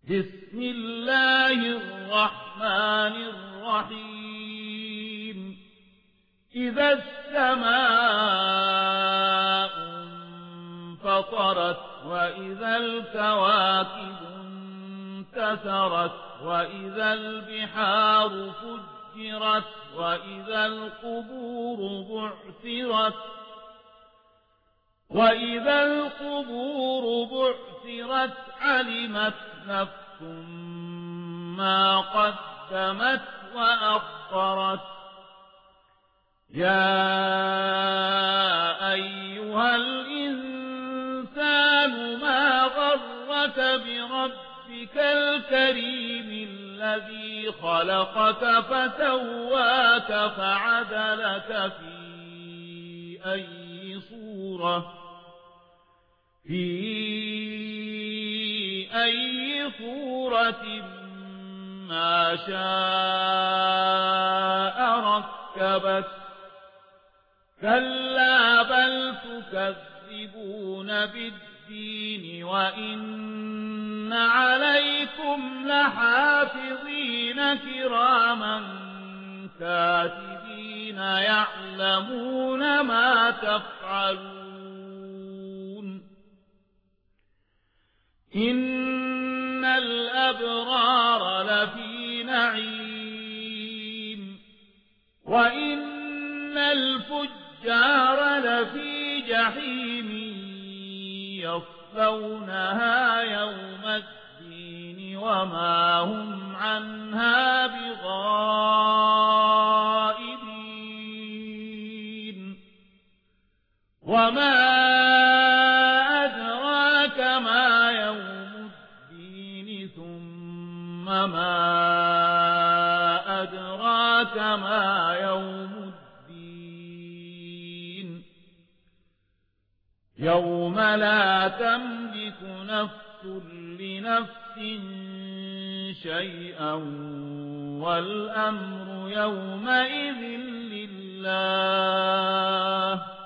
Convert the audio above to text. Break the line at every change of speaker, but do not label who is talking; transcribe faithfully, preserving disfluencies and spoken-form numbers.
بسم الله الرحمن الرحيم إذا السماء انفطرت وإذا الكواكب انتثرت وإذا البحار فجرت وإذا القبور بعثرت وإذا القبور بعثرت علمت نفس ما قدمت وأخرت يا أيها الإنسان ما غرك بربك الكريم الذي خلقك فسواك فعدلك في أي صورة في أي صورة ما شاء ركبك كلا بل تكذبون بالدين وإن عليكم لحافظين كراما كاتبين يعلمون ما تفعلون إن الأبرار لفي نعيم وإن الفجار لفي جحيم يصلونها يوم الدين وما هم عنها بغائبين وما أدراك ما يوم الدين ثم ما أدراك ما يوم الدين يوم لا تملك نفس لنفس شيئا والأمر يومئذ لله